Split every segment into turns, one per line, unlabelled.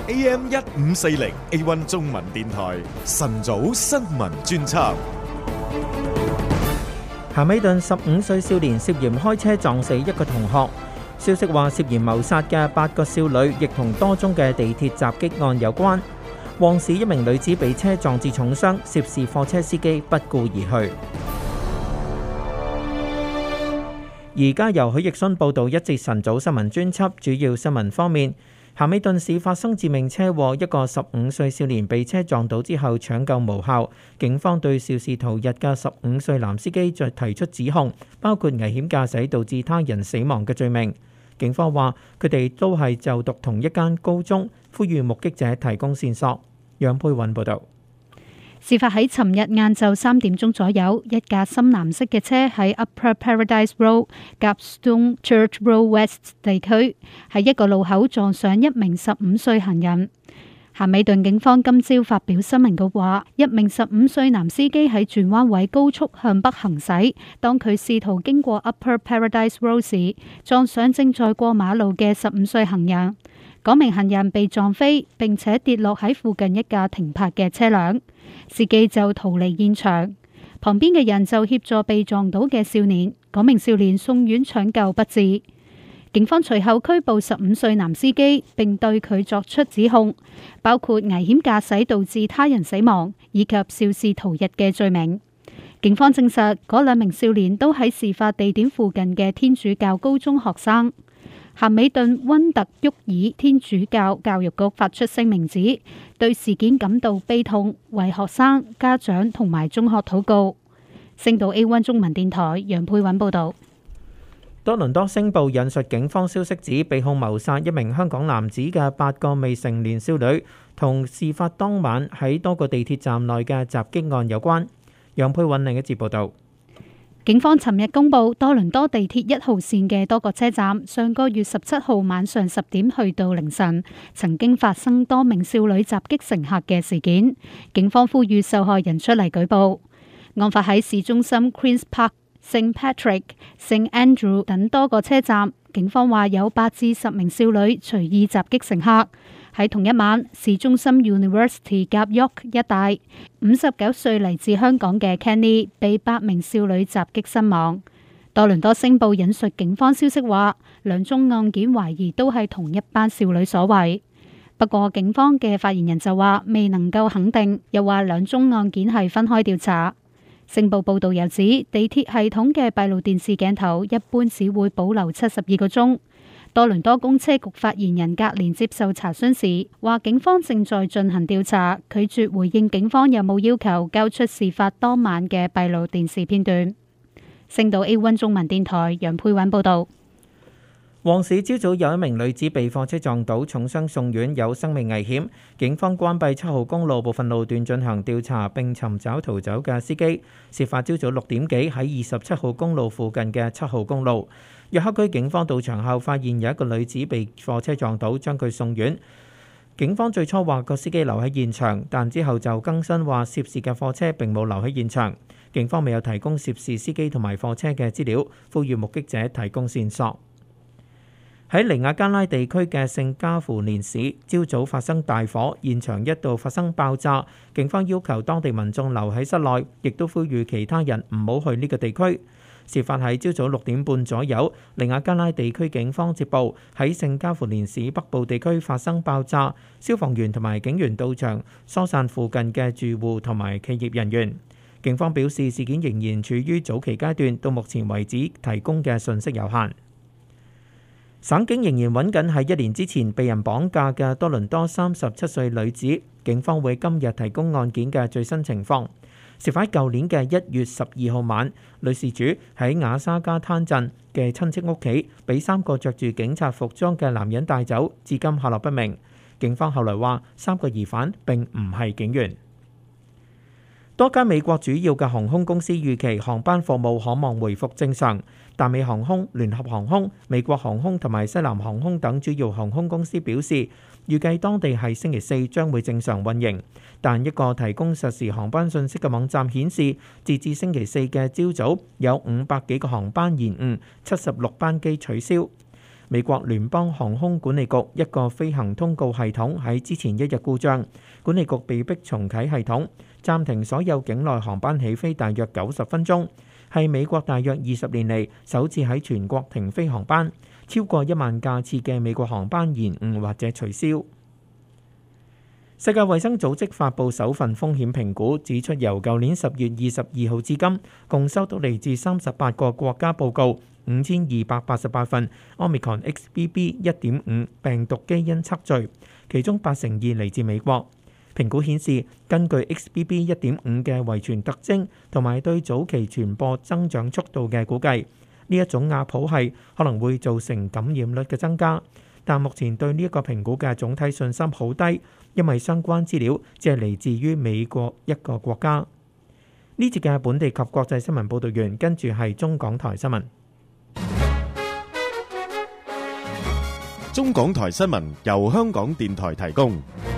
AM 1540 A1 中文電台晨早新聞專輯。
咸美頓15歲少年涉嫌開車撞死一個同學。消息話涉嫌謀殺嘅8個少女亦同多宗嘅地鐵襲擊案有關。旺市一名女子被車撞至重傷，涉事貨車司機不顧而去。而家由許奕迅報道一節晨早新聞專輯。主要新聞方面，咸美頓市發生致命車禍，一個15歲少年被車撞倒之後搶救無效。警方對肇事逃逸嘅15歲男司機再提出指控，包括危險駕駛導致他人死亡嘅罪名。警方話佢哋都係就讀同一間高中，呼籲目擊者提供線索。楊佩韻報導。
事發喺尋日晏晝3點鐘左右，一架深藍色嘅車喺 Upper Paradise Road 夾 Stone Church Road West 地區，喺一個路口撞上一名15歲行人。咸美頓警方今朝發表新聞稿話，一名15歲男司機喺轉彎位高速向北行駛，當佢試圖經過 Upper Paradise Road 時，撞上正在過馬路嘅15歲行人。嗰名行人被撞飛，並且跌落喺附近一架停泊嘅車輛，司機就逃離現場。旁邊嘅人就協助被撞倒嘅少年，嗰名少年送院搶救不治。警方隨後拘捕15歲男司機，並對佢作出指控，包括危險駕駛導致他人死亡以及肇事逃逸嘅罪名。警方證實嗰2名少年都喺事發地點附近嘅天主教高中學生。咸美頓溫特沃爾天主教教育局發出聲明指，對事件感到悲痛，為學生、家長同埋中學禱告。星島 A1 中文電台楊佩韻報導。
多倫多星報引述警方消息指，被控謀殺一名香港男子嘅8個未成年少女，同事發當晚喺多個地鐵站內嘅襲擊案有關。楊佩韻另一節報導。
警方尋日公布，多倫多地鐵1號線嘅多個車站，上個月17號晚上10點去到凌晨，曾經發生多名少女襲擊乘客嘅事件。警方呼籲受害人出嚟舉報。案發喺市中心 Queen's Park、St. Patrick、St. Andrew 等多個車站。警方話有8至10名少女隨意襲擊乘客。喺同一晚，市中心 University 夾 York 一帶，59歲嚟自香港嘅 Kenny 被8名少女襲擊身亡。多倫多星報引述警方消息話，2宗案件懷疑都係同一班少女所為。不過警方嘅發言人就話未能夠肯定，又話2宗案件係分開調查。星報報導又指，地鐵系統嘅閉路電視鏡頭一般只會保留72個鐘。多倫多公車局發言人格連接受查詢時話，警方正在進行調查，拒絕回應警方有冇要求交出事發當晚嘅閉路電視片段。星島 A1 中文電台楊佩韻報導。
旺市朝早有一名女子被貨車撞倒，重傷送院，有生命危險。警方關閉7號公路部分路段進行調查，並尋找逃走嘅司機。事發朝早6點幾喺27號公路附近嘅7號公路。約克區警方到場後發現有一個女子被貨車撞倒，將佢送院。警方最初話個司機留喺現場，但之後就更新話涉事嘅貨車並冇留喺現場。警方未有提供涉事司機同埋貨車嘅資料，呼籲目擊者提供線索。喺尼亞加拉地區嘅聖加芙蓮市，朝早發生大火，現場一度發生爆炸。警方要求當地民眾留喺室內，亦都呼籲其他人唔好去呢個地區。事發喺朝早6點半左右，尼亞加拉地區警方接報喺聖加芙蓮市北部地區發生爆炸，消防員同埋警員到場疏散附近嘅住戶同埋企業人員。警方表示事件仍然處於早期階段，到目前為止提供嘅信息有限。省警仍然揾緊喺1年之前被人綁架嘅多倫多37歲女子，警方會今日提供案件嘅最新情況。事發喺舊年嘅1月12號晚，女事主喺亞沙加灘鎮嘅親戚屋企，俾3個着住警察服裝嘅男人帶走，至今下落不明。警方後來話3個疑犯並唔係警員。多間美國主要嘅航空公司預期航班服務可望回復正常。達美航空、聯合航空、美國航空同埋西南航空等主要航空公司表示，預計當地係星期4將會正常運營。但一個提供實時航班信息嘅網站顯示，截至星期4嘅朝早有500幾個航班延誤，76班機取消。 美國聯邦航空管理局一個飛行通告系統喺之前一日故障，管理局被迫重啟系統，暫停所有境內航班起飛大約90分鐘，係美國大約20年嚟首次喺全國停飛航班，超過1萬架次嘅美國航班延誤或者取消。世界衛生組織發布首份風險評估，指出由舊年10月22號至今，共收到嚟自38個國家報告5288份 Omicron XBB.1.5 病毒基因測序，其中82%嚟自美國。評估顯示，根據 XBB.1.5 嘅遺傳特徵同埋對早期傳播增長速度嘅估計，呢一種亞譜系可能會造成感染率嘅增加。但目前對呢一個評估嘅總體信心好低，因為相關資料只係嚟自於美國一個國家。呢節嘅本地及國際新聞報導完，跟住係中港台新聞。
中港台新聞由香港電台提供。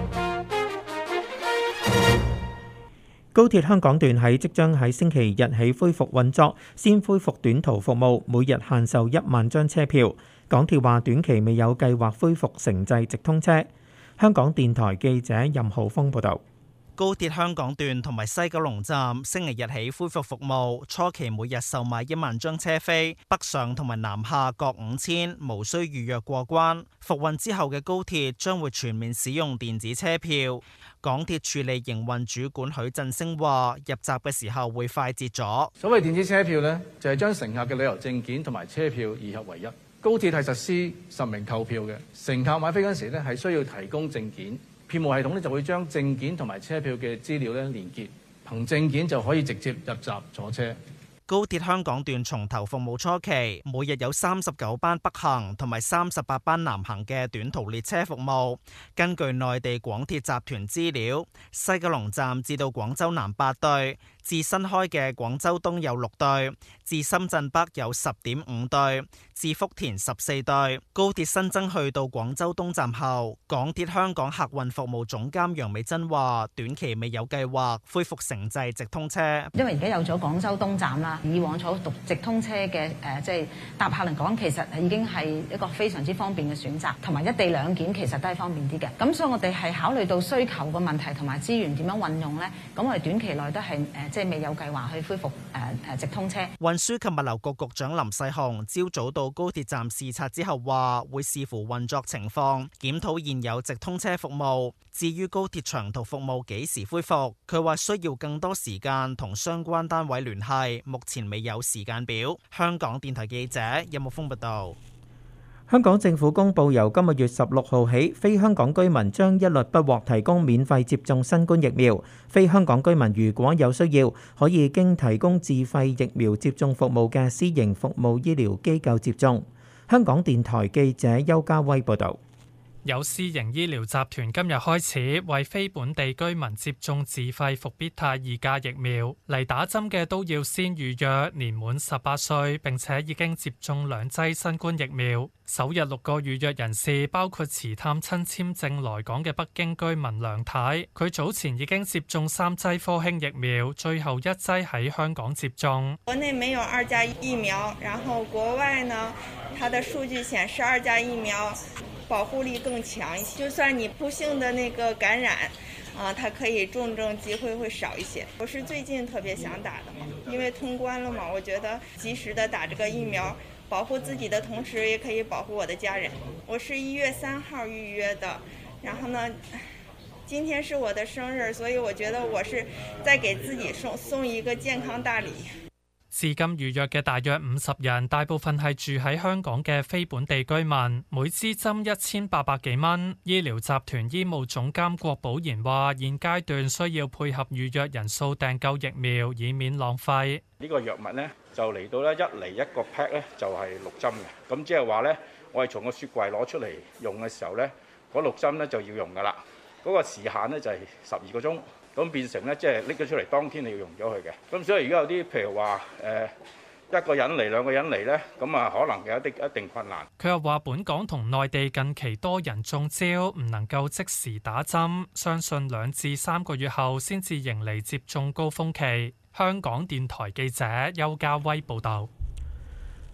高鐵香港段喺即將喺星期日起恢復運作，先恢復短途服務，每日限售1萬張車票。港鐵話短期未有計劃恢復城際直通車。香港電台記者任浩峰報導。
高鐵香港段同埋西九龍站星期日起恢復服務，初期每日售賣1萬張車飛，北上同埋南下各5000，無需預約過關。復運之後嘅高鐵將會全面使用電子車票。港鐵處理營運主管許振聲話：入閘嘅時候會快捷咗。
所謂電子車票呢，就係將乘客嘅旅遊證件同埋車票二合為一。高鐵係實施實名購票嘅，乘客買飛嗰陣時呢係需要提供證件。票務系統咧就會將證件同埋車票嘅資料咧連結，憑證件就可以直接入閘坐車。
高鐵香港段重頭服務初期，每日有39班北行同埋38班南行嘅短途列車服務。根據內地廣鐵集團資料，西九龍站至到廣州南8對，至新開嘅廣州東有6對，至深圳北有10.5對，至福田14對。高鐵新增去到廣州東站後，港鐵香港客運服務總監楊美珍話：短期未有計劃恢復城際直通車，
因為而家有咗廣州東站啦。以往坐直通車嘅即係搭客嚟講，其實已經係一個非常之方便嘅選擇，同埋一地兩檢其實都係方便啲嘅。咁所以我哋係考慮到需求嘅問題同埋資源點樣運用呢？咁我哋短期內都係即係未有計劃去恢復直通車。
運輸及物流局局長林世雄朝早到高鐵站視察之後話，會視乎運作情況檢討現有直通車服務。至於高鐵長途服務幾時恢復，佢話需要更多時間同相關單位聯繫，目前未有時間表。香港電台記者任木峰報道。
香港政府公布，由今個月16號起，非香港居民將一律不獲提供免費接種新冠疫苗。非香港居民如果有需要，可以經提供自費疫苗接種服務嘅私營服務醫療機構接種。香港電台記者邱家威報道。
有私營醫療集團今日開始為非本地居民接種自費復必泰2價疫苗，嚟打針嘅都要先預約，年滿18歲並且已經接種2劑新冠疫苗。首日6個預約人士包括持探親簽證來港嘅北京居民梁太，佢早前已經接種3劑科興疫苗，最後1劑喺香港接種。
國內沒有2價疫苗，然後國外呢，它的數據顯示2價疫苗保護力更強一些，就算你不幸的那個感染，它可以重症機會會少一些。我是最近特別想打的嘛，因為通關了嘛，我覺得及時的打這個疫苗，保護自己的同時，也可以保護我的家人。我是1月3號預約的，然後呢，今天是我的生日，所以我覺得我是在給自己送一個健康大禮。
至今預約嘅大約50人，大部分係住喺香港嘅非本地居民，每支針1800幾蚊。醫療集團醫務總監郭寶賢話：現階段需要配合預約人數訂購疫苗，以免浪費。
呢個藥物呢，就嚟到咧1嚟1個 pack 咧就係6針嘅，咁即係話呢，我係從個雪櫃攞出嚟用嘅時候呢，嗰6針呢就要用噶啦，嗰個時限呢就係12個鐘。咁變成咧，即係拎咗出嚟，當天你要用咗佢嘅。咁所以而家有啲譬如話一個人嚟2個人嚟咧，咁啊可能有一定困難。
佢又話：本港同內地近期多人中招，唔能夠即時打針，相信2至3個月後先至迎嚟接種高峰期。香港電台記者邱家威報導。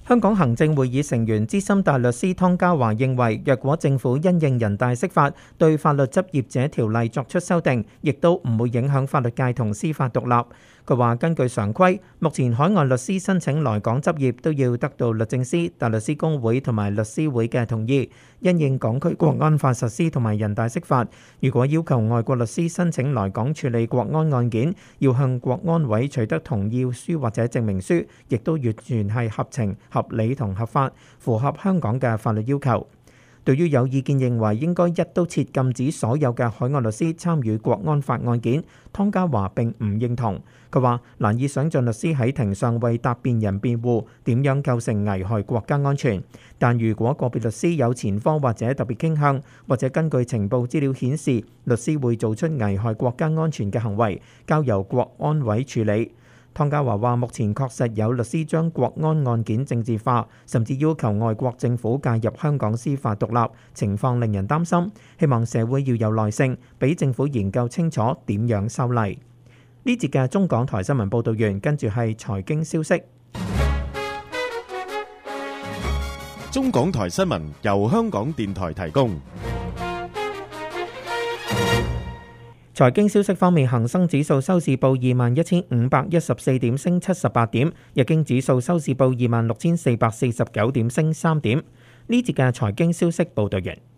香港行政會議成員資深大律師湯家驊認為，若果政府因應人大釋法對法律執業者條例作出修訂，亦都唔會影響法律界同司法獨立。佢話根據常規，目前海外律師申請來港執業都要得到律政司、大律師公會同埋律師會嘅同意。因應港區國安法實施同埋人大釋法，如果要求外國律師申請來港處理國安案件，要向國安委取得同意書或者證明書，亦都完全係合情、合理同合法，符合香港嘅法律要求。對於有意見認為應該一刀切禁止所有嘅海外律師參與國安法案件，湯家驊並唔認同。佢話難以想像律師喺庭上為答辯人辯護，點樣構成危害國家安全。但如果個別律師有前科或者特別傾向，或者根據情報資料顯示律師會做出危害國家安全嘅行為，交由國安委處理。湯家驊話：目前確實有律師將國安案件政治化，甚至要求外國政府介入香港司法獨立，情況令人擔心。希望社會要有耐性，俾政府研究清楚點樣修例。呢節嘅中港台新聞報導完，跟住係財經消息。
中港台新聞由香港電台提供。
財經消息方面，恒生指數收市報21,514點，升78點；日經指數收市報26,449點，升3點。呢節嘅財經消息報導完。